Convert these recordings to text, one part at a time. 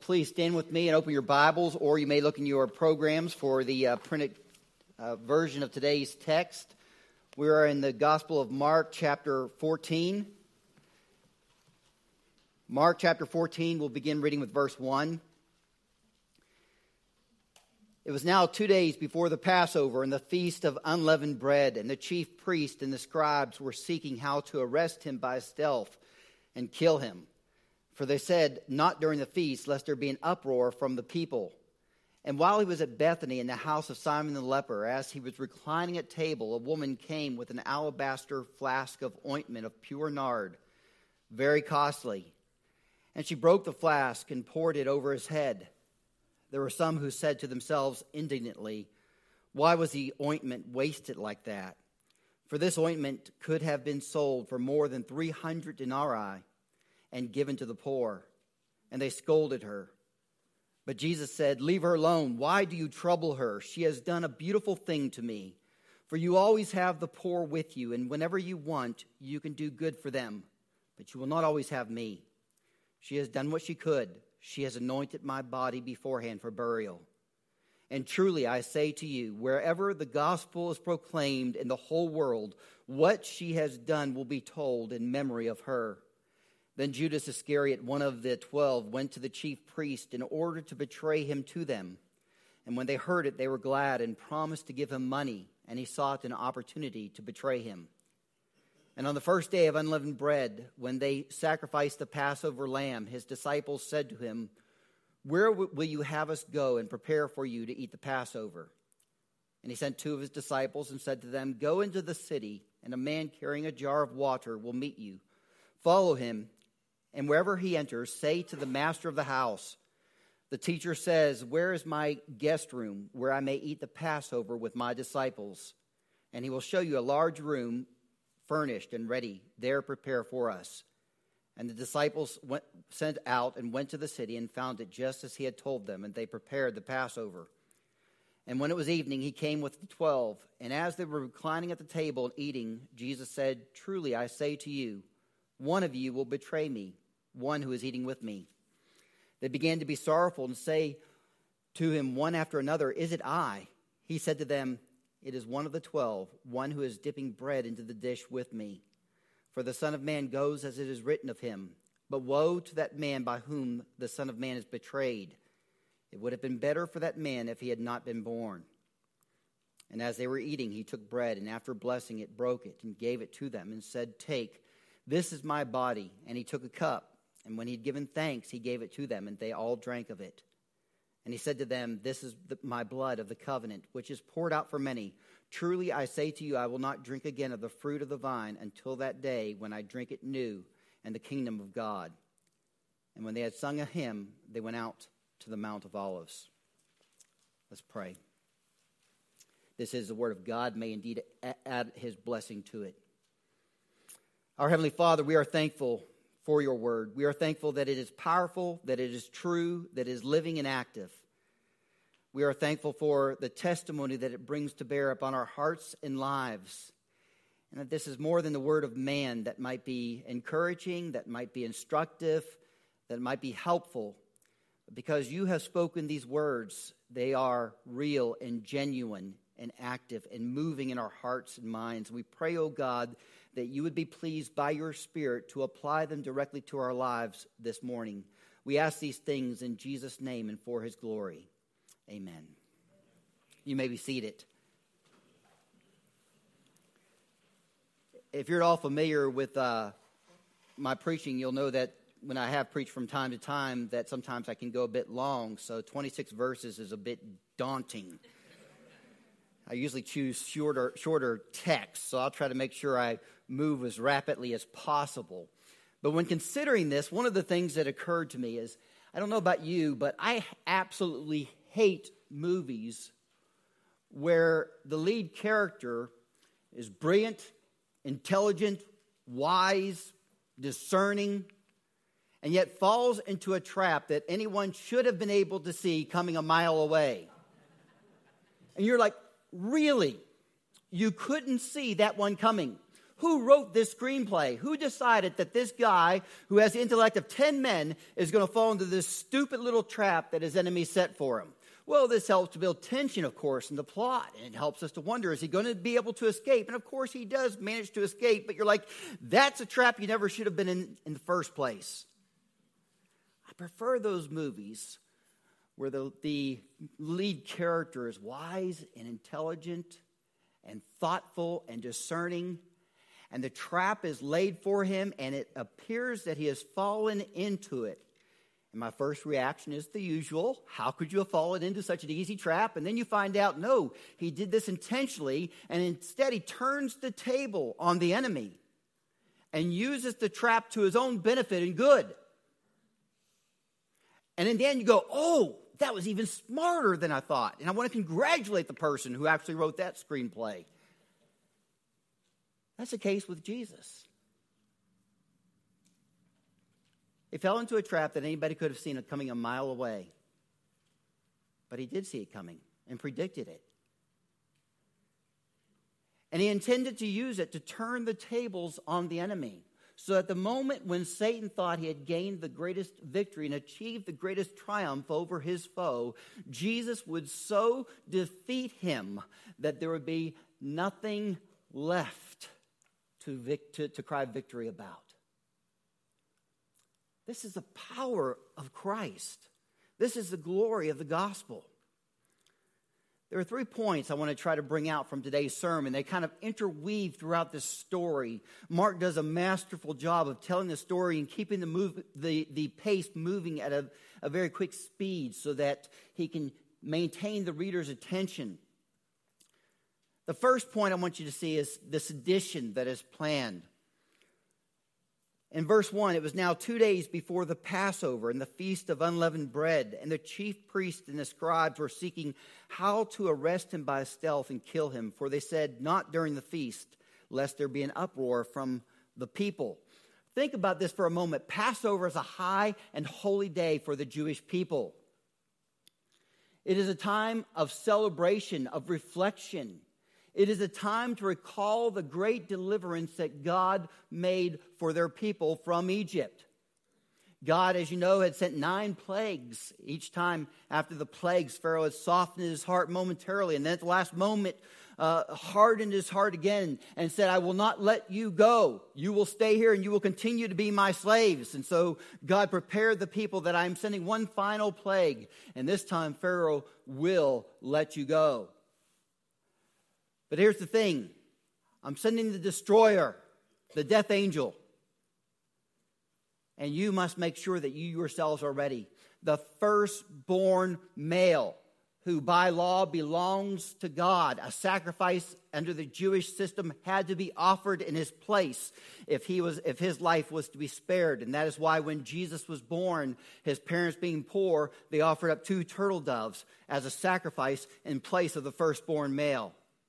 please stand with me and open your Bibles, or you may look in your programs for the printed version of today's text. We are in the Gospel of Mark, chapter 14. Mark, chapter 14, we'll begin reading with verse 1. It was now 2 days before the Passover and the Feast of Unleavened Bread, and the chief priest and the scribes were seeking how to arrest him by stealth and kill him. For they said, not during the feast, lest there be an uproar from the people. And while he was at Bethany in the house of Simon the leper, as he was reclining at table, a woman came with an alabaster flask of ointment of pure nard, very costly. And she broke the flask and poured it over his head. There were some who said to themselves indignantly, why was the ointment wasted like that? For this ointment could have been sold for more than 300 denarii and given to the poor. And they scolded her. But Jesus said, leave her alone. Why do you trouble her? She has done a beautiful thing to me. For you always have the poor with you, and whenever you want, you can do good for them. But you will not always have me. She has done what she could. She has anointed my body beforehand for burial. And truly I say to you, wherever the gospel is proclaimed in the whole world, what she has done will be told in memory of her. Then Judas Iscariot, one of the 12, went to the chief priest in order to betray him to them. And when they heard it, they were glad and promised to give him money, and he sought an opportunity to betray him. And on the first day of unleavened bread, when they sacrificed the Passover lamb, his disciples said to him, where will you have us go and prepare for you to eat the Passover? And he sent two of his disciples and said to them, go into the city, and a man carrying a jar of water will meet you. Follow him. And wherever he enters, say to the master of the house, the teacher says, where is my guest room where I may eat the Passover with my disciples? And he will show you a large room furnished and ready. There prepare for us. And the disciples sent out and went to the city and found it just as he had told them, and they prepared the Passover. And when it was evening, he came with the 12. And as they were reclining at the table and eating, Jesus said, truly I say to you, one of you will betray me, one who is eating with me. They began to be sorrowful and say to him one after another, is it I? He said to them, it is one of the 12, one who is dipping bread into the dish with me. For the Son of Man goes as it is written of him. But woe to that man by whom the Son of Man is betrayed. It would have been better for that man if he had not been born. And as they were eating, he took bread, and after blessing it, broke it, and gave it to them, and said, take, this is my body. And he took a cup. And when he had given thanks, he gave it to them, and they all drank of it. And he said to them, this is my blood of the covenant, which is poured out for many. Truly I say to you, I will not drink again of the fruit of the vine until that day when I drink it new in the kingdom of God. And when they had sung a hymn, they went out to the Mount of Olives. Let's pray. This is the word of God. May indeed add his blessing to it. Our Heavenly Father, we are thankful for your word. We are thankful that it is powerful, that it is true, that it is living and active. We are thankful for the testimony that it brings to bear upon our hearts and lives. And that this is more than the word of man that might be encouraging, that might be instructive, that might be helpful. But because you have spoken these words, they are real and genuine and active and moving in our hearts and minds. We pray, O God, that you would be pleased by your Spirit to apply them directly to our lives this morning. We ask these things in Jesus' name and for his glory. Amen. You may be seated. If you're at all familiar with my preaching, you'll know that when I have preached from time to time, that sometimes I can go a bit long, so 26 verses is a bit daunting. I usually choose shorter text, so I'll try to make sure I move as rapidly as possible. But when considering this, one of the things that occurred to me is, I don't know about you, but I absolutely hate movies where the lead character is brilliant, intelligent, wise, discerning, and yet falls into a trap that anyone should have been able to see coming a mile away. And you're like, really? You couldn't see that one coming? Who wrote this screenplay? Who decided that this guy who has the intellect of 10 men is going to fall into this stupid little trap that his enemy set for him? Well, this helps to build tension, of course, in the plot. And it helps us to wonder, is he going to be able to escape? And of course, he does manage to escape. But you're like, that's a trap you never should have been in the first place. I prefer those movies where the lead character is wise and intelligent and thoughtful and discerning, and the trap is laid for him, and it appears that he has fallen into it. And my first reaction is the usual: how could you have fallen into such an easy trap? And then you find out, no, he did this intentionally, and instead he turns the table on the enemy and uses the trap to his own benefit and good. And in the end you go, oh, that was even smarter than I thought. And I want to congratulate the person who actually wrote that screenplay. That's the case with Jesus. He fell into a trap that anybody could have seen it coming a mile away. But he did see it coming and predicted it. And he intended to use it to turn the tables on the enemy. So at the moment when Satan thought he had gained the greatest victory and achieved the greatest triumph over his foe, Jesus would so defeat him that there would be nothing left to cry victory about. This is the power of Christ. This is the glory of the gospel. There are 3 points I want to try to bring out from today's sermon. They kind of interweave throughout this story. Mark does a masterful job of telling the story and keeping the pace moving at a very quick speed so that he can maintain the reader's attention. The first point I want you to see is the sedition that is planned. In verse 1, it was now 2 days before the Passover and the Feast of Unleavened Bread, and the chief priests and the scribes were seeking how to arrest him by stealth and kill him, for they said, not during the feast, lest there be an uproar from the people. Think about this for a moment. Passover is a high and holy day for the Jewish people. It is a time of celebration, of reflection. It is a time to recall the great deliverance that God made for their people from Egypt. God, as you know, had sent 9 plagues. Each time after the plagues, Pharaoh had softened his heart momentarily, and then at the last moment hardened his heart again and said, I will not let you go. You will stay here and you will continue to be my slaves. And so God prepared the people that I'm sending one final plague, and this time Pharaoh will let you go. But here's the thing. I'm sending the destroyer, the death angel. And you must make sure that you yourselves are ready. The firstborn male, who by law belongs to God, a sacrifice under the Jewish system had to be offered in his place if his life was to be spared. And that is why when Jesus was born, his parents being poor, they offered up 2 turtle doves as a sacrifice in place of the firstborn male.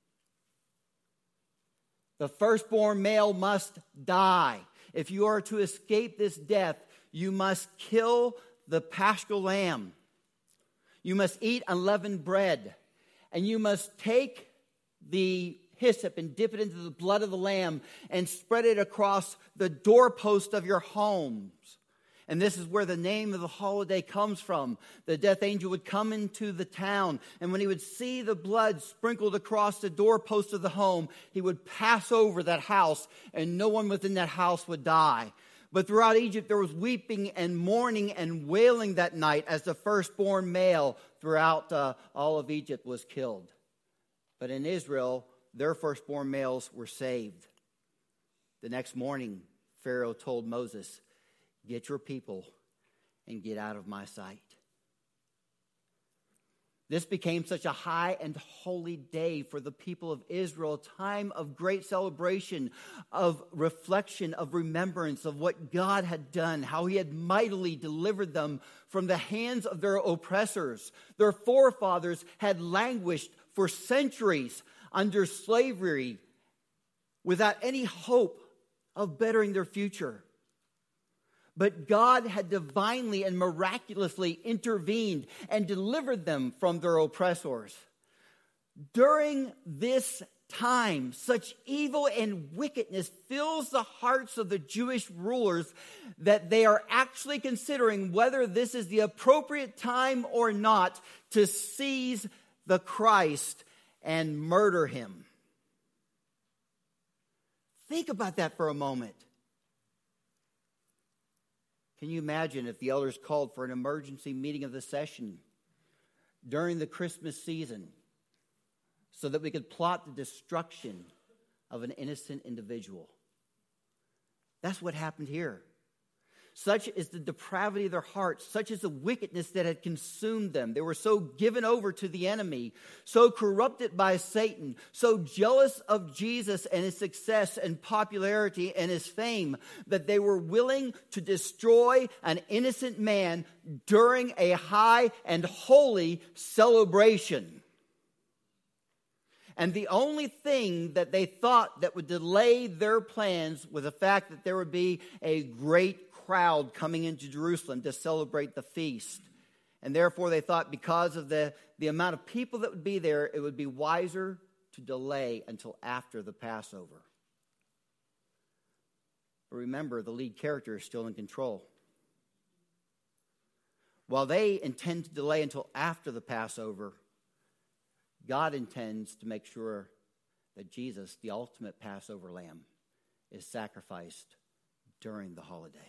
The firstborn male must die. If you are to escape this death, you must kill the paschal lamb. You must eat unleavened bread. And you must take the hyssop and dip it into the blood of the lamb and spread it across the doorpost of your homes. And this is where the name of the holiday comes from. The death angel would come into the town, and when he would see the blood sprinkled across the doorpost of the home, he would pass over that house, and no one within that house would die. But throughout Egypt, there was weeping and mourning and wailing that night as the firstborn male throughout all of Egypt was killed. But in Israel, their firstborn males were saved. The next morning, Pharaoh told Moses, get your people and get out of my sight. This became such a high and holy day for the people of Israel, a time of great celebration, of reflection, of remembrance of what God had done, how he had mightily delivered them from the hands of their oppressors. Their forefathers had languished for centuries under slavery without any hope of bettering their future. But God had divinely and miraculously intervened and delivered them from their oppressors. During this time, such evil and wickedness fills the hearts of the Jewish rulers that they are actually considering whether this is the appropriate time or not to seize the Christ and murder him. Think about that for a moment. Can you imagine if the elders called for an emergency meeting of the session during the Christmas season so that we could plot the destruction of an innocent individual? That's what happened here. Such is the depravity of their hearts, such is the wickedness that had consumed them. They were so given over to the enemy, so corrupted by Satan, so jealous of Jesus and his success and popularity and his fame, that they were willing to destroy an innocent man during a high and holy celebration. And the only thing that they thought that would delay their plans was the fact that there would be a great crowd coming into Jerusalem to celebrate the feast. And therefore they thought because of the amount of people that would be there, it would be wiser to delay until after the Passover. But remember, the lead character is still in control. While they intend to delay until after the Passover, God intends to make sure that Jesus, the ultimate Passover lamb, is sacrificed during the holiday.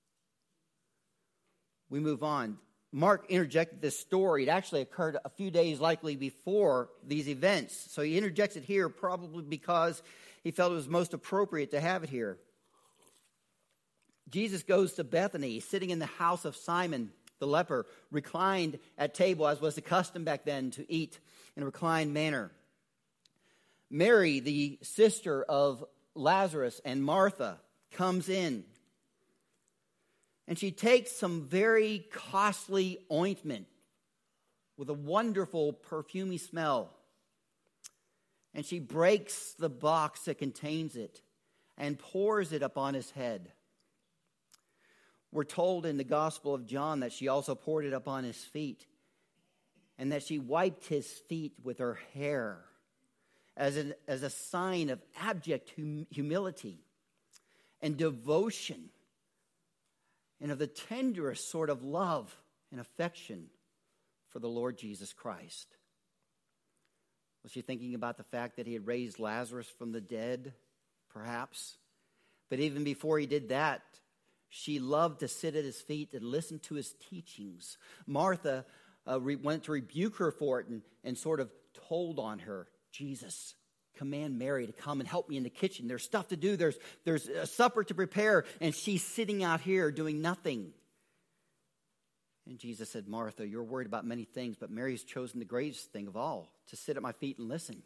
We move on. Mark interjected this story. It actually occurred a few days likely before these events. So he interjects it here probably because he felt it was most appropriate to have it here. Jesus goes to Bethany, sitting in the house of Simon the leper, reclined at table, as was the custom back then, to eat in a reclined manner. Mary, the sister of Lazarus and Martha, comes in. And she takes some very costly ointment with a wonderful perfumey smell. And she breaks the box that contains it and pours it upon his head. We're told in the Gospel of John that she also poured it upon his feet and that she wiped his feet with her hair as a sign of abject humility and devotion, and of the tenderest sort of love and affection for the Lord Jesus Christ. Was she thinking about the fact that he had raised Lazarus from the dead? Perhaps. But even before he did that, she loved to sit at his feet and listen to his teachings. Martha went to rebuke her for it and sort of told on her, Jesus, command Mary to come and help me in the kitchen. There's stuff to do. There's a supper to prepare, and she's sitting out here doing nothing. And Jesus said, Martha, you're worried about many things, but Mary's chosen the greatest thing of all, to sit at my feet and listen.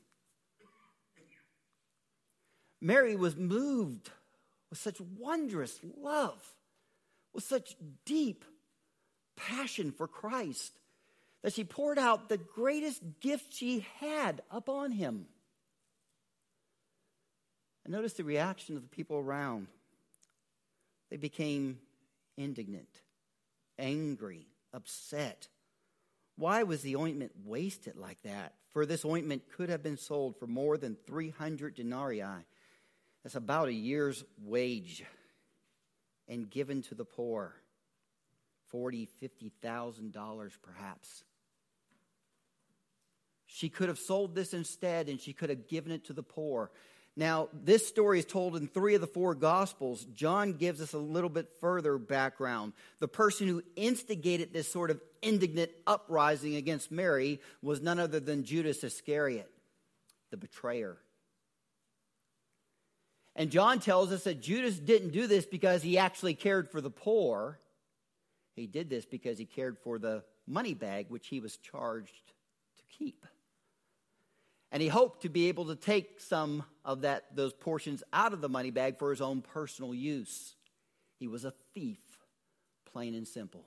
Mary was moved with such wondrous love, with such deep passion for Christ, that she poured out the greatest gift she had upon him. And notice the reaction of the people around. They became indignant, angry, upset. Why was the ointment wasted like that? For this ointment could have been sold for more than 300 denarii. That's about a year's wage, and given to the poor. $40,000, $50,000 perhaps. She could have sold this instead, and she could have given it to the poor. Now, this story is told in 3 of the 4 Gospels. John gives us a little bit further background. The person who instigated this sort of indignant uprising against Mary was none other than Judas Iscariot, the betrayer. And John tells us that Judas didn't do this because he actually cared for the poor. He did this because he cared for the money bag which he was charged to keep. And he hoped to be able to take some of those portions out of the money bag for his own personal use. He was a thief, plain and simple.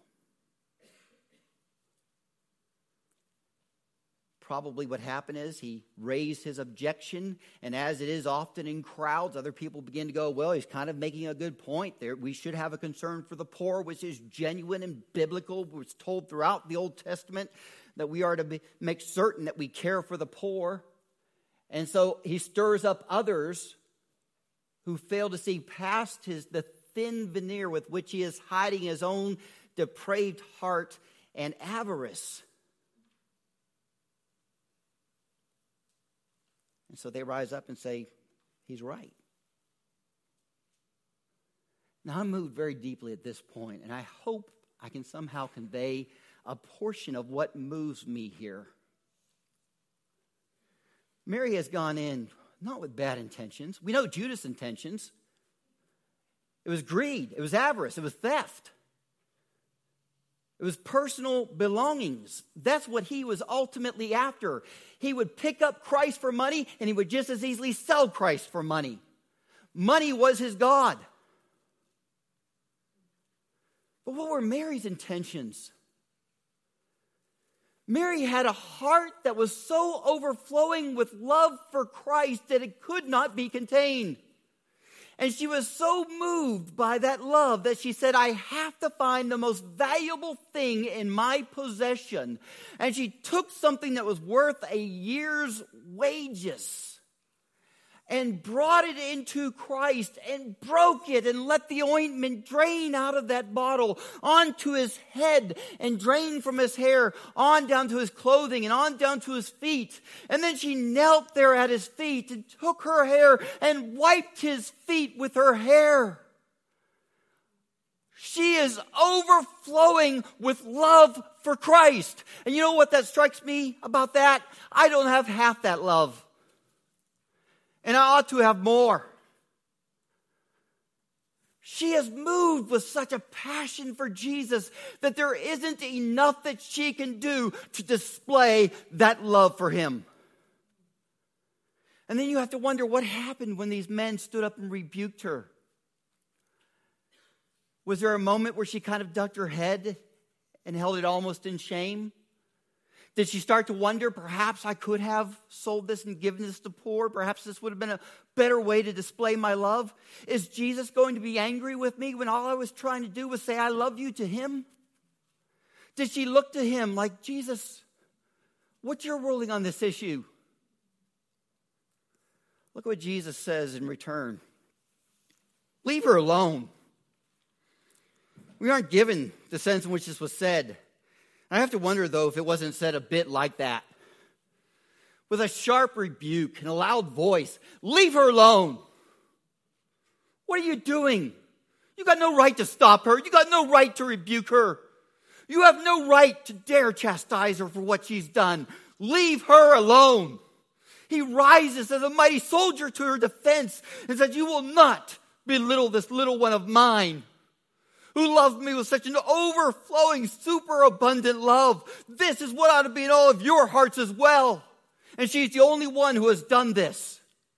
Probably what happened is he raised his objection, and as it is often in crowds, other people begin to go, well, he's kind of making a good point there. We should have a concern for the poor, which is genuine and biblical. It's told throughout the Old Testament that we are to make certain that we care for the poor. And so he stirs up others who fail to see past the thin veneer with which he is hiding his own depraved heart and avarice. And so they rise up and say, he's right. Now, I'm moved very deeply at this point, and I hope I can somehow convey a portion of what moves me here. Mary has gone in not with bad intentions. We know Judas' intentions. It was greed. It was avarice. It was theft. It was personal belongings. That's what he was ultimately after. He would pick up Christ for money, and he would just as easily sell Christ for money. Money was his God. But what were Mary's intentions? Mary had a heart that was so overflowing with love for Christ that it could not be contained. And she was so moved by that love that she said, I have to find the most valuable thing in my possession. And she took something that was worth a year's wages and brought it into Christ and broke it and let the ointment drain out of that bottle onto his head and drain from his hair on down to his clothing and on down to his feet. And then she knelt there at his feet and took her hair and wiped his feet with her hair. She is overflowing with love for Christ. And you know what that strikes me about that? I don't have half that love. And I ought to have more. She is moved with such a passion for Jesus that there isn't enough that she can do to display that love for him. And then you have to wonder what happened when these men stood up and rebuked her. Was there a moment where she kind of ducked her head and held it almost in shame? Did she start to wonder, perhaps I could have sold this and given this to poor? Perhaps this would have been a better way to display my love? Is Jesus going to be angry with me when all I was trying to do was say I love you to him? Did she look to him like, Jesus, what's your ruling on this issue? Look what Jesus says in return. Leave her alone. We aren't given the sense in which this was said. I have to wonder, though, if it wasn't said a bit like that. With a sharp rebuke and a loud voice. Leave her alone. What are you doing? You got no right to stop her. You got no right to rebuke her. You have no right to dare chastise her for what she's done. Leave her alone. He rises as a mighty soldier to her defense and says, you will not belittle this little one of mine, who loved me with such an overflowing, superabundant love. This is what ought to be in all of your hearts as well. And she's the only one who has done this.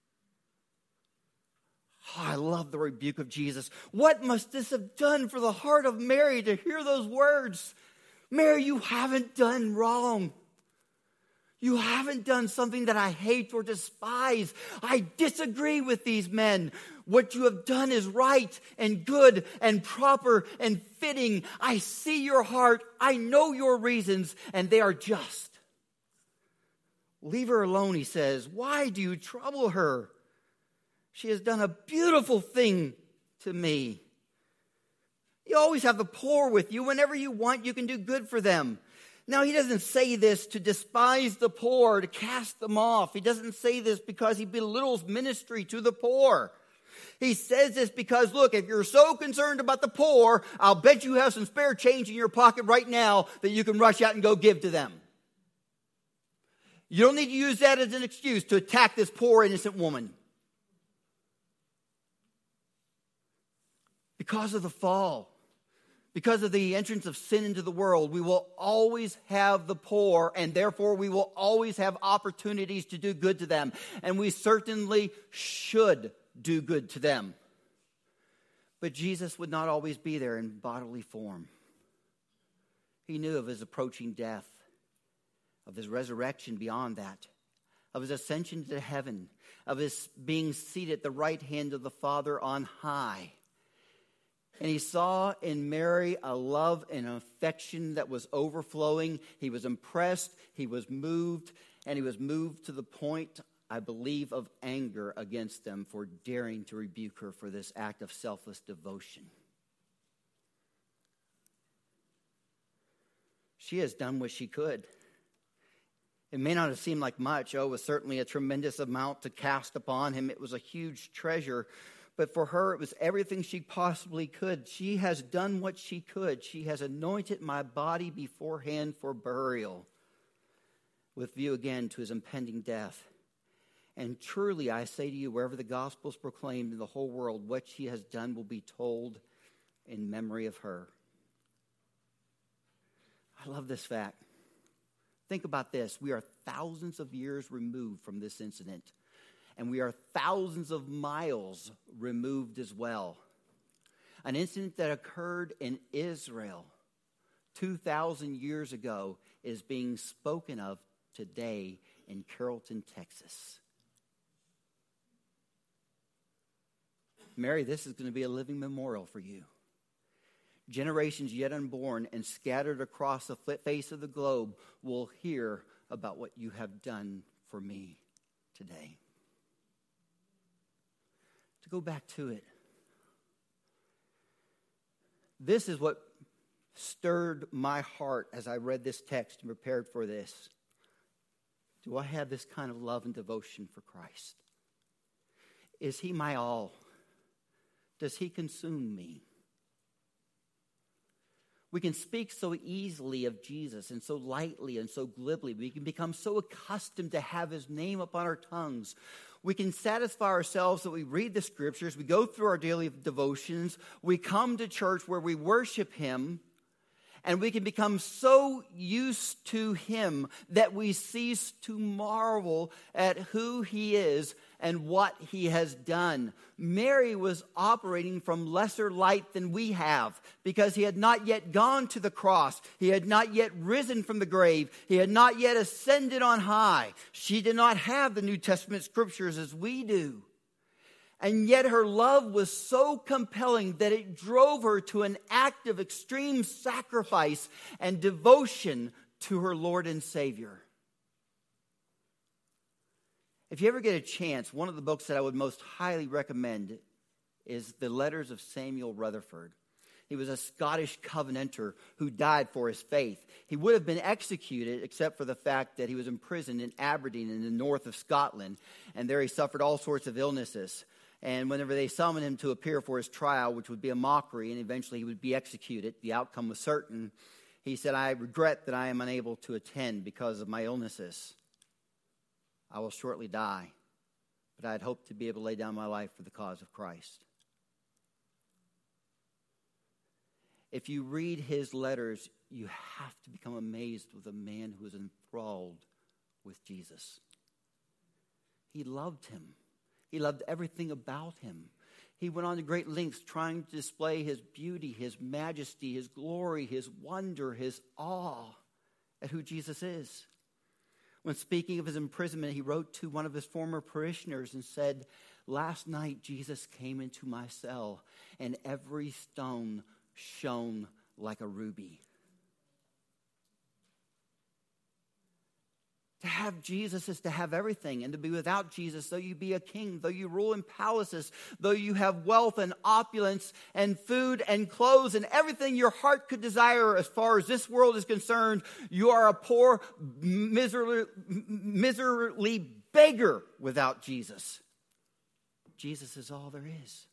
Oh, I love the rebuke of Jesus. What must this have done for the heart of Mary to hear those words? Mary, you haven't done wrong. You haven't done something that I hate or despise. I disagree with these men. What you have done is right and good and proper and fitting. I see your heart. I know your reasons, and they are just. Leave her alone, he says. Why do you trouble her? She has done a beautiful thing to me. You always have the poor with you. Whenever you want, you can do good for them. Now, he doesn't say this to despise the poor, to cast them off. He doesn't say this because he belittles ministry to the poor. He says this because, look, if you're so concerned about the poor, I'll bet you have some spare change in your pocket right now that you can rush out and go give to them. You don't need to use that as an excuse to attack this poor, innocent woman. Because of the fall, because of the entrance of sin into the world, we will always have the poor, and therefore we will always have opportunities to do good to them. And we certainly should do good to them. But Jesus would not always be there in bodily form. He knew of his approaching death, of his resurrection beyond that, of his ascension to heaven, of his being seated at the right hand of the Father on high. And he saw in Mary a love and affection that was overflowing. He was impressed, he was moved, and he was moved to the point I believe, of anger against them for daring to rebuke her for this act of selfless devotion. She has done what she could. It may not have seemed like much. Oh, it was certainly a tremendous amount to cast upon him. It was a huge treasure. But for her, it was everything she possibly could. She has done what she could. She has anointed my body beforehand for burial, with view again to his impending death. And truly, I say to you, wherever the gospel is proclaimed in the whole world, what she has done will be told in memory of her. I love this fact. Think about this. We are thousands of years removed from this incident, and we are thousands of miles removed as well. An incident that occurred in Israel 2,000 years ago is being spoken of today in Carrollton, Texas. Mary, this is going to be a living memorial for you. Generations yet unborn and scattered across the face of the globe will hear about what you have done for me today. To go back to it, this is what stirred my heart as I read this text and prepared for this. Do I have this kind of love and devotion for Christ? Is he my all? Does he consume me? We can speak so easily of Jesus and so lightly and so glibly. We can become so accustomed to have his name upon our tongues. We can satisfy ourselves that we read the scriptures, we go through our daily devotions, we come to church where we worship him, and we can become so used to him that we cease to marvel at who he is and what he has done. Mary was operating from lesser light than we have because he had not yet gone to the cross. He had not yet risen from the grave. He had not yet ascended on high. She did not have the New Testament scriptures as we do. And yet her love was so compelling that it drove her to an act of extreme sacrifice and devotion to her Lord and Savior. If you ever get a chance, one of the books that I would most highly recommend is The Letters of Samuel Rutherford. He was a Scottish Covenanter who died for his faith. He would have been executed except for the fact that he was imprisoned in Aberdeen in the north of Scotland. And there he suffered all sorts of illnesses. And whenever they summoned him to appear for his trial, which would be a mockery, and eventually he would be executed, the outcome was certain, he said, I regret that I am unable to attend because of my illnesses. I will shortly die, but I had hoped to be able to lay down my life for the cause of Christ. If you read his letters, you have to become amazed with a man who is enthralled with Jesus. He loved him. He loved everything about him. He went on to great lengths trying to display his beauty, his majesty, his glory, his wonder, his awe at who Jesus is. When speaking of his imprisonment, he wrote to one of his former parishioners and said, last night Jesus came into my cell and every stone shone like a ruby. To have Jesus is to have everything, and to be without Jesus, though you be a king, though you rule in palaces, though you have wealth and opulence and food and clothes and everything your heart could desire as far as this world is concerned, you are a poor, miserly beggar without Jesus. Jesus is all there is.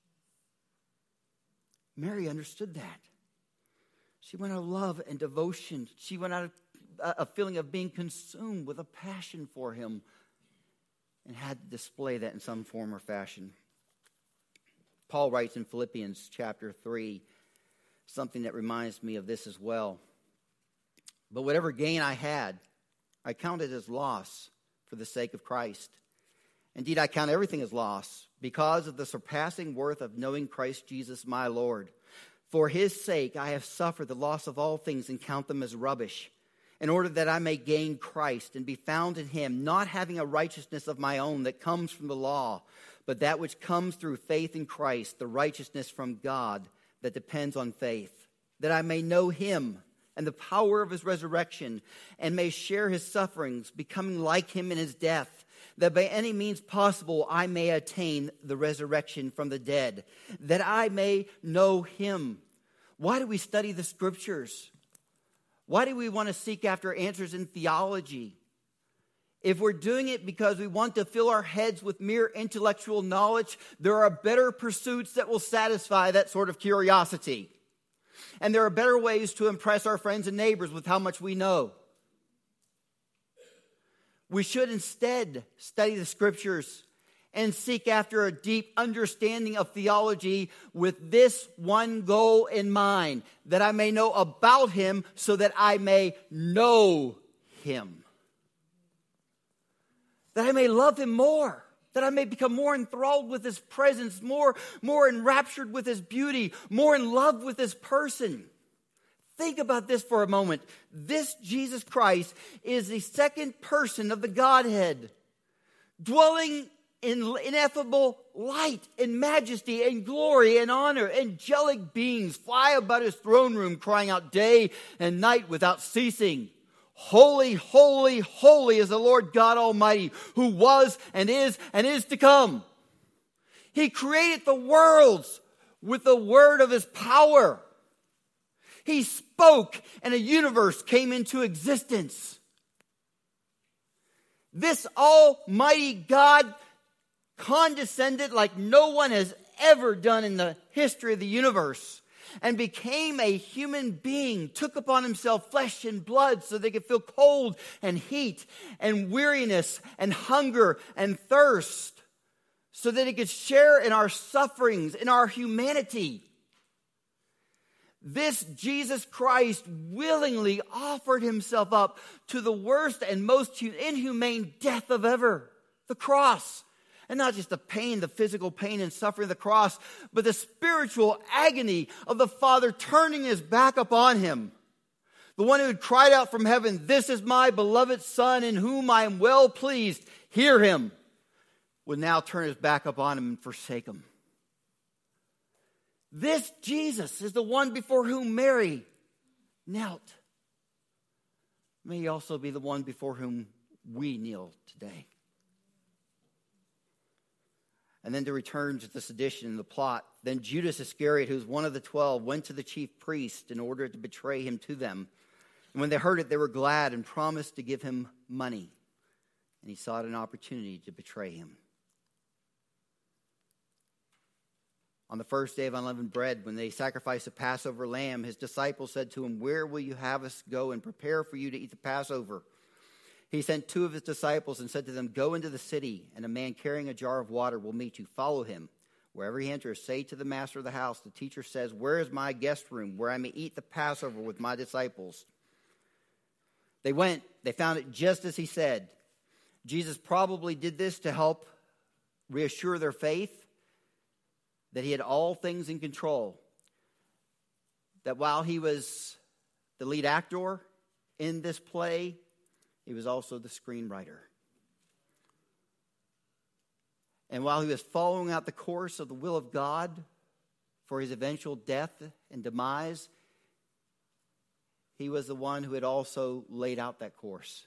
Mary understood that. She went out of love and devotion. She went out of a feeling of being consumed with a passion for him and had to display that in some form or fashion. Paul writes in Philippians chapter 3 something that reminds me of this as well. But whatever gain I had, I counted as loss for the sake of Christ. Indeed, I count everything as loss because of the surpassing worth of knowing Christ Jesus my Lord. For his sake I have suffered the loss of all things and count them as rubbish, in order that I may gain Christ and be found in him, not having a righteousness of my own that comes from the law, but that which comes through faith in Christ, the righteousness from God that depends on faith, that I may know him and the power of his resurrection, and may share his sufferings, becoming like him in his death, that by any means possible I may attain the resurrection from the dead, that I may know him. Why do we study the scriptures? Why do we want to seek after answers in theology? If we're doing it because we want to fill our heads with mere intellectual knowledge, there are better pursuits that will satisfy that sort of curiosity. And there are better ways to impress our friends and neighbors with how much we know. We should instead study the scriptures and seek after a deep understanding of theology with this one goal in mind, that I may know about him so that I may know him. That I may love him more. That I may become more enthralled with his presence, more enraptured with his beauty, more in love with his person. Think about this for a moment. This Jesus Christ is the second person of the Godhead, dwelling in ineffable light and majesty and glory and honor. Angelic beings fly about his throne room, crying out day and night without ceasing. Holy, holy, holy is the Lord God Almighty, who was and is to come. He created the worlds with the word of his power. He spoke and a universe came into existence. This almighty God condescended like no one has ever done in the history of the universe, and became a human being, took upon himself flesh and blood so they could feel cold and heat and weariness and hunger and thirst, so that he could share in our sufferings, in our humanity. This Jesus Christ willingly offered himself up to the worst and most inhumane death of ever, the cross. And not just the pain, the physical pain and suffering of the cross, but the spiritual agony of the Father turning his back upon him. The one who had cried out from heaven, "This is my beloved Son in whom I am well pleased. Hear him," would now turn his back upon him and forsake him. This Jesus is the one before whom Mary knelt. May he also be the one before whom we kneel today. And then to return to the sedition and the plot. Then Judas Iscariot, who was one of the 12, went to the chief priests in order to betray him to them. And when they heard it, they were glad and promised to give him money. And he sought an opportunity to betray him. On the first day of unleavened bread, when they sacrificed the Passover lamb, his disciples said to him, "Where will you have us go and prepare for you to eat the Passover?" He sent two of his disciples and said to them, "Go into the city, and a man carrying a jar of water will meet you. Follow him. Wherever he enters, say to the master of the house, 'The teacher says, where is my guest room, where I may eat the Passover with my disciples?'" They went. They found it just as he said. Jesus probably did this to help reassure their faith that he had all things in control. That while he was the lead actor in this play, he was also the screenwriter. And while he was following out the course of the will of God for his eventual death and demise, he was the one who had also laid out that course.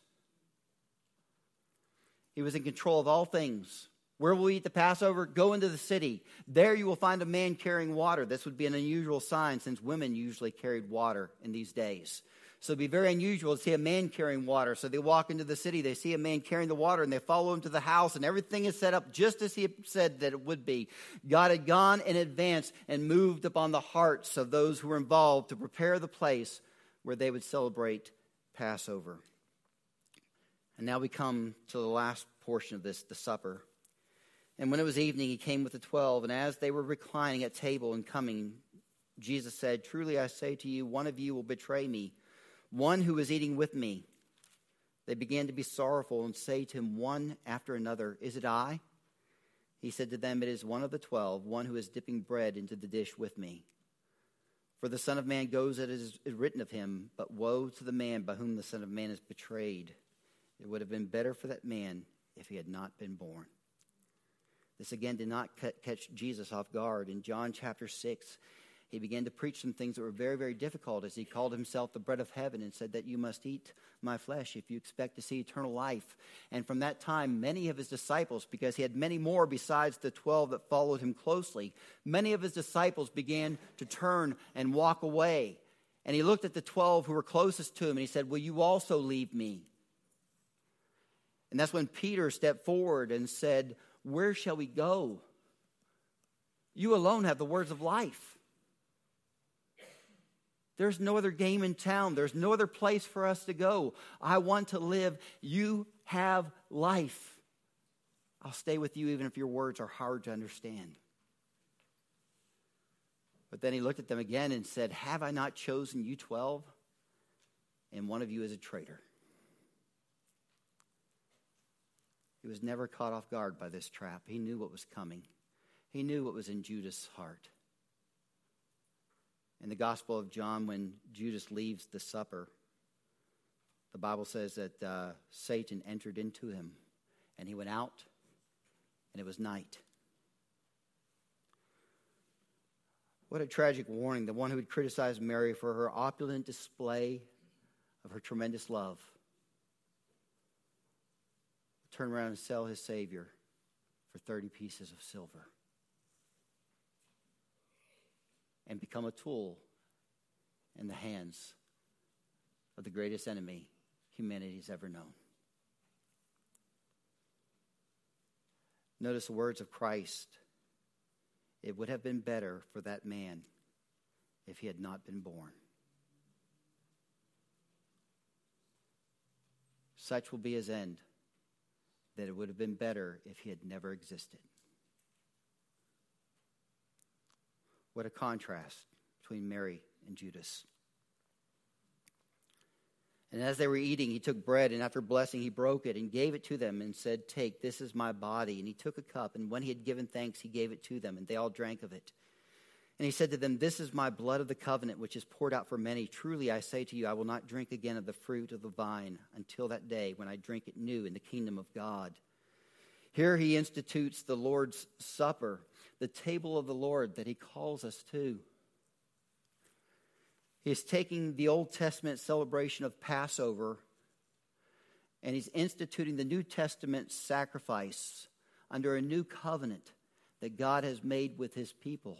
He was in control of all things. Where will we eat the Passover? Go into the city. There you will find a man carrying water. This would be an unusual sign, since women usually carried water in these days. So it'd be very unusual to see a man carrying water. So they walk into the city, they see a man carrying the water, and they follow him to the house, and everything is set up just as he had said that it would be. God had gone in advance and moved upon the hearts of those who were involved to prepare the place where they would celebrate Passover. And now we come to the last portion of this, the supper. And when it was evening, he came with the 12, and as they were reclining at table and coming, Jesus said, "Truly I say to you, one of you will betray me, one who is eating with me." They began to be sorrowful and say to him one after another, "Is it I?" He said to them, "It is one of the 12, one who is dipping bread into the dish with me. For the Son of Man goes as it is written of him, but woe to the man by whom the Son of Man is betrayed. It would have been better for that man if he had not been born." This again did not catch Jesus off guard. In John chapter 6, he began to preach some things that were very, very difficult as he called himself the bread of heaven and said that you must eat my flesh if you expect to see eternal life. And from that time, many of his disciples, because he had many more besides the 12 that followed him closely, many of his disciples began to turn and walk away. And he looked at the 12 who were closest to him and he said, will you also leave me? And that's when Peter stepped forward and said, where shall we go? You alone have the words of life. There's no other game in town. There's no other place for us to go. I want to live. You have life. I'll stay with you even if your words are hard to understand. But then he looked at them again and said, have I not chosen you 12? And one of you is a traitor. He was never caught off guard by this trap. He knew what was coming. He knew what was in Judas' heart. In the Gospel of John, when Judas leaves the supper, the Bible says that Satan entered into him, and he went out, and it was night. What a tragic warning. The one who had criticized Mary for her opulent display of her tremendous love turn around and sell his Savior for 30 pieces of silver and become a tool in the hands of the greatest enemy humanity's ever known. Notice the words of Christ. It would have been better for that man if he had not been born. Such will be his end, that it would have been better if he had never existed. What a contrast between Mary and Judas. And as they were eating, he took bread, and after blessing, he broke it and gave it to them and said, take, this is my body. And he took a cup, and when he had given thanks, he gave it to them, and they all drank of it. And he said to them, this is my blood of the covenant, which is poured out for many. Truly I say to you, I will not drink again of the fruit of the vine until that day when I drink it new in the kingdom of God. Here he institutes the Lord's Supper, the table of the Lord that he calls us to. He's taking the Old Testament celebration of Passover and he's instituting the New Testament sacrifice under a new covenant that God has made with his people.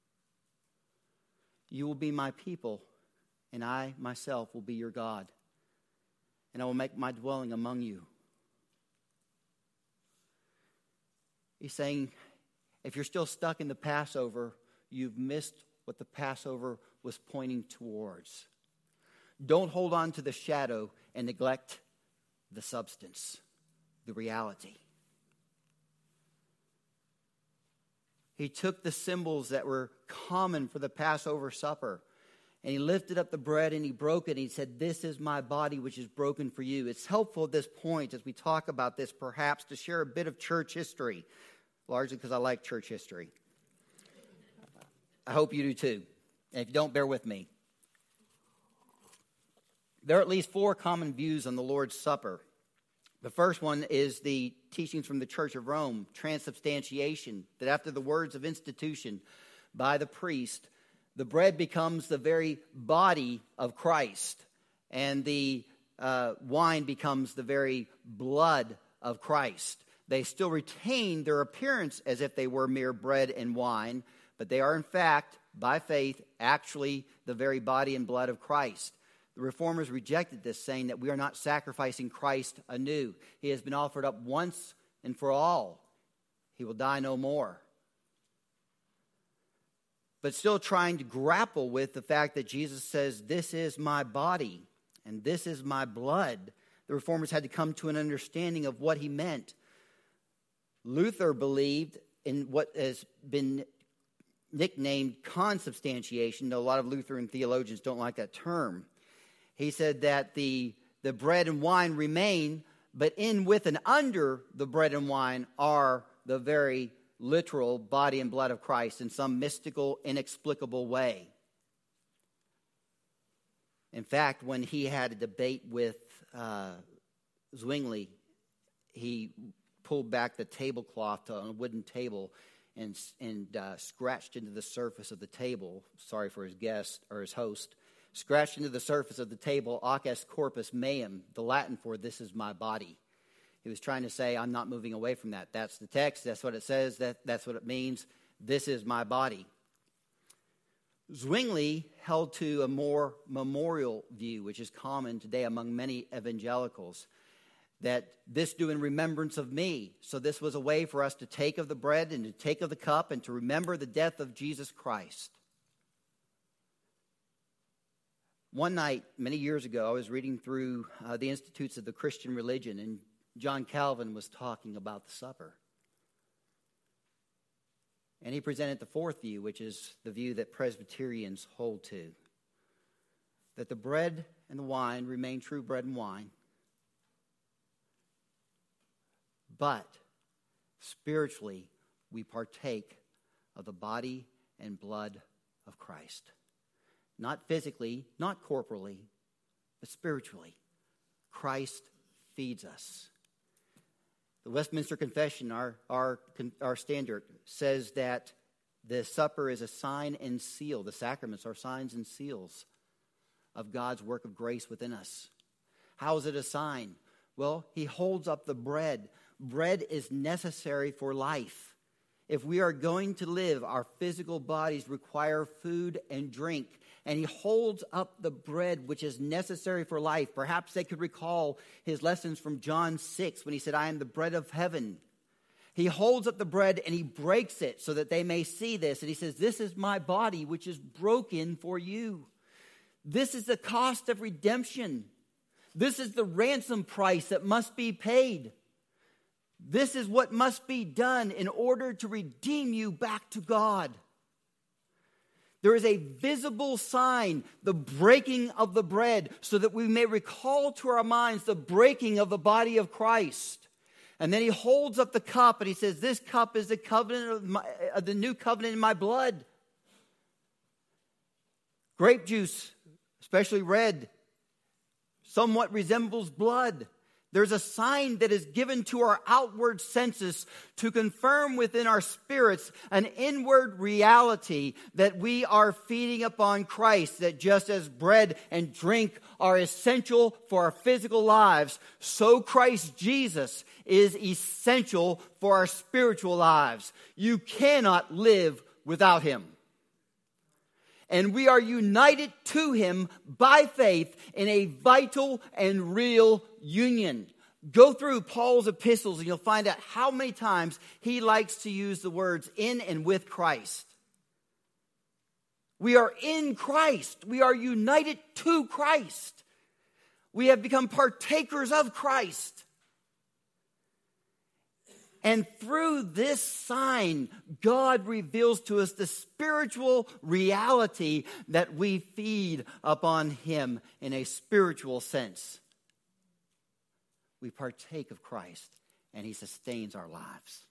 You will be my people, and I myself will be your God, and I will make my dwelling among you. He's saying, if you're still stuck in the Passover, you've missed what the Passover was pointing towards. Don't hold on to the shadow and neglect the substance, the reality. He took the symbols that were common for the Passover supper, and he lifted up the bread and he broke it, and he said, this is my body which is broken for you. It's helpful at this point as we talk about this perhaps to share a bit of church history, largely because I like church history. I hope you do too. And if you don't, bear with me. There are at least 4 common views on the Lord's Supper. The first one is the teachings from the Church of Rome, transubstantiation, that after the words of institution by the priest, the bread becomes the very body of Christ, and the wine becomes the very blood of Christ. They still retain their appearance as if they were mere bread and wine, but they are in fact, by faith, actually the very body and blood of Christ. The Reformers rejected this, saying that we are not sacrificing Christ anew. He has been offered up once and for all. He will die no more. But still trying to grapple with the fact that Jesus says, this is my body and this is my blood. The Reformers had to come to an understanding of what he meant. Luther believed in what has been nicknamed consubstantiation, though a lot of Lutheran theologians don't like that term. He said that the bread and wine remain, but in, with, and under the bread and wine are the very literal body and blood of Christ in some mystical, inexplicable way. In fact, when he had a debate with Zwingli, he pulled back the tablecloth on a wooden table, and scratched into the surface of the table. Sorry for his guest or his host. Scratched into the surface of the table, hoc est corpus meum, the Latin for this is my body. He was trying to say, I'm not moving away from that. That's the text. That's what it says. That's what it means. This is my body. Zwingli held to a more memorial view, which is common today among many evangelicals, that this do in remembrance of me. So this was a way for us to take of the bread and to take of the cup and to remember the death of Jesus Christ. One night, many years ago, I was reading through the Institutes of the Christian Religion, and John Calvin was talking about the supper. And he presented the fourth view, which is the view that Presbyterians hold to, that the bread and the wine remain true bread and wine, but spiritually we partake of the body and blood of Christ. Not physically, not corporally, but spiritually. Christ feeds us. The Westminster Confession, our standard, says that the supper is a sign and seal. The sacraments are signs and seals of God's work of grace within us. How is it a sign? Well, he holds up the bread. Bread is necessary for life. If we are going to live, our physical bodies require food and drink. And he holds up the bread, which is necessary for life. Perhaps they could recall his lessons from John 6 when he said, I am the bread of heaven. He holds up the bread and he breaks it so that they may see this. And he says, this is my body, which is broken for you. This is the cost of redemption. This is the ransom price that must be paid. This is what must be done in order to redeem you back to God. There is a visible sign, the breaking of the bread, so that we may recall to our minds the breaking of the body of Christ. And then he holds up the cup and he says, this cup is the covenant of the new covenant in my blood. Grape juice, especially red, somewhat resembles blood. There's a sign that is given to our outward senses to confirm within our spirits an inward reality that we are feeding upon Christ, that just as bread and drink are essential for our physical lives, so Christ Jesus is essential for our spiritual lives. You cannot live without him. And we are united to him by faith in a vital and real union. Go through Paul's epistles and you'll find out how many times he likes to use the words in and with Christ. We are in Christ. We are united to Christ. We have become partakers of Christ. And through this sign, God reveals to us the spiritual reality that we feed upon him in a spiritual sense. We partake of Christ, and he sustains our lives.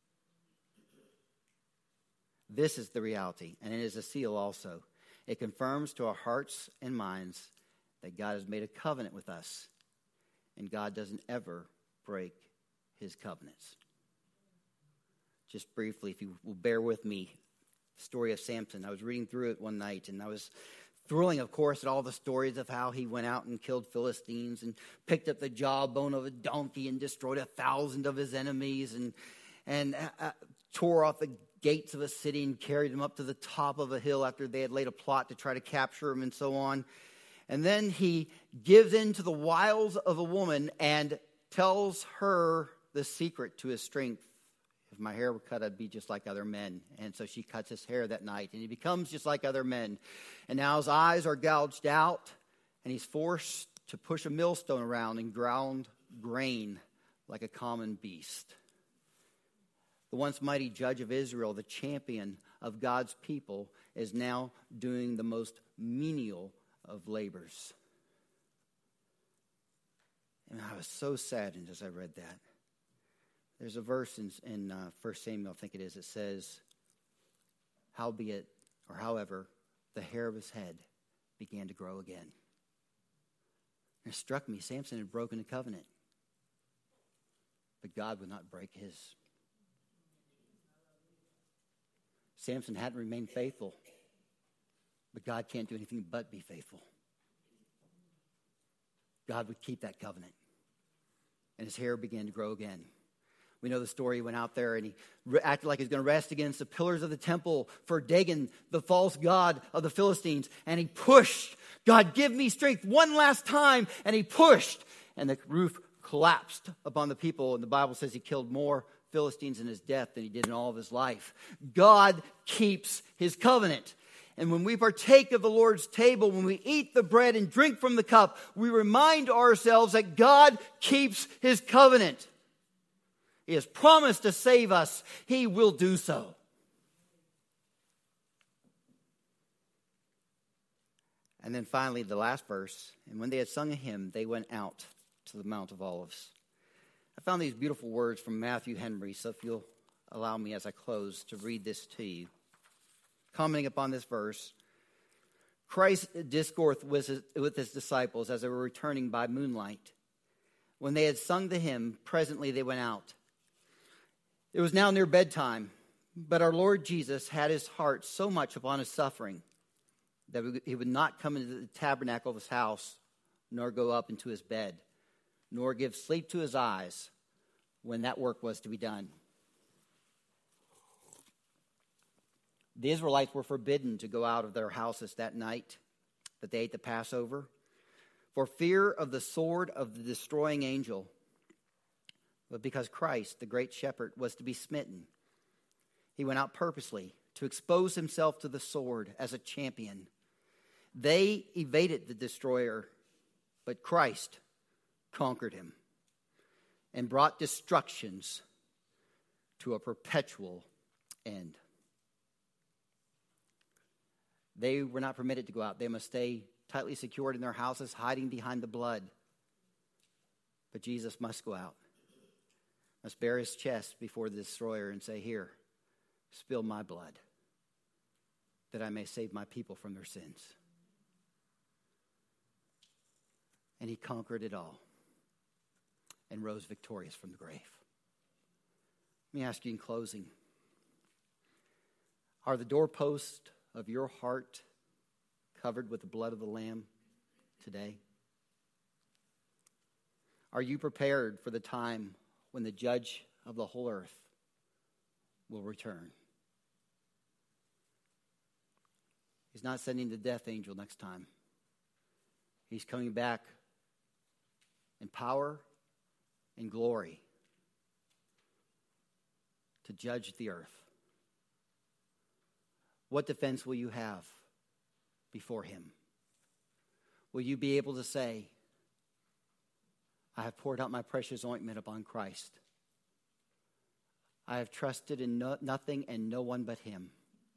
This is the reality, and it is a seal also. It confirms to our hearts and minds that God has made a covenant with us, and God doesn't ever break his covenants. Just briefly, if you will bear with me, the story of Samson. I was reading through it one night, and I was thrilling, of course, at all the stories of how he went out and killed Philistines and picked up the jawbone of a donkey and destroyed 1,000 of his enemies and tore off the gates of a city and carried him up to the top of a hill after they had laid a plot to try to capture him and so on. And then he gives in to the wiles of a woman and tells her the secret to his strength. If my hair were cut, I'd be just like other men. And so she cuts his hair that night, and he becomes just like other men. And now his eyes are gouged out, and he's forced to push a millstone around and ground grain like a common beast. The once mighty judge of Israel, the champion of God's people, is now doing the most menial of labors. And I was so saddened as I read that. There's a verse in 1 Samuel, I think it is, it says, howbeit, or however, the hair of his head began to grow again. And it struck me, Samson had broken a covenant. But God would not break his. Samson hadn't remained faithful. But God can't do anything but be faithful. God would keep that covenant. And his hair began to grow again. We know the story. He went out there and he acted like he was going to rest against the pillars of the temple for Dagon, the false god of the Philistines. And he pushed. God, give me strength one last time. And he pushed. And the roof collapsed upon the people. And the Bible says he killed more Philistines in his death than he did in all of his life. God keeps his covenant. And when we partake of the Lord's table, when we eat the bread and drink from the cup, we remind ourselves that God keeps his covenant. He has promised to save us. He will do so. And then finally, the last verse. And when they had sung a hymn, they went out to the Mount of Olives. I found these beautiful words from Matthew Henry. So if you'll allow me as I close to read this to you. Commenting upon this verse, Christ discoursed with his disciples as they were returning by moonlight. When they had sung the hymn, presently they went out. It was now near bedtime, but our Lord Jesus had his heart so much upon his suffering that he would not come into the tabernacle of his house, nor go up into his bed, nor give sleep to his eyes when that work was to be done. The Israelites were forbidden to go out of their houses that night that they ate the Passover for fear of the sword of the destroying angel. But because Christ, the great shepherd, was to be smitten, he went out purposely to expose himself to the sword as a champion. They evaded the destroyer, but Christ conquered him and brought destructions to a perpetual end. They were not permitted to go out. They must stay tightly secured in their houses, hiding behind the blood. But Jesus must go out, must bare his chest before the destroyer and say, "Here, spill my blood, that I may save my people from their sins." And he conquered it all and rose victorious from the grave. Let me ask you in closing, are the doorposts of your heart covered with the blood of the Lamb today? Are you prepared for the time when the judge of the whole earth will return? He's not sending the death angel next time. He's coming back in power and glory to judge the earth. What defense will you have before him? Will you be able to say, "I have poured out my precious ointment upon Christ. I have trusted in nothing and no one but him.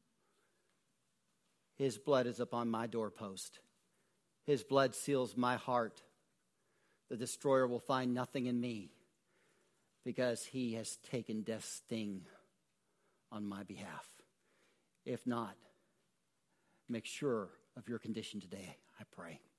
His blood is upon my doorpost. His blood seals my heart. The destroyer will find nothing in me because he has taken death's sting on my behalf." If not, make sure of your condition today, I pray.